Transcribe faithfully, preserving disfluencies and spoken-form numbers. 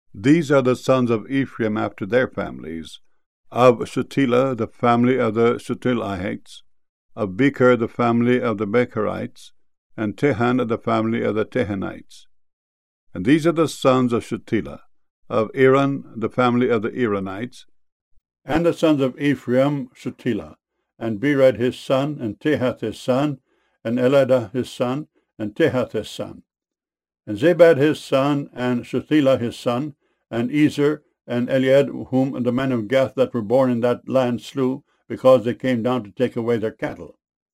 These are the sons of Ephraim after their families: of Shuthelah, the family of the Shuthelahites; of Becher, the family of the Becherites; and Tehan, the family of the Tehanites. And these are the sons of Shuthelah: of Aaron, the family of the Aaronites. And the sons of Ephraim, Shuthelah, and Bered his son, and Tehath his son, and Eladah his son, and Tehath his son. And Zabad his son, and Shuthelah his son, and Ezer, and Eliad, whom the men of Gath that were born in that land slew, because they came down to take away their cattle.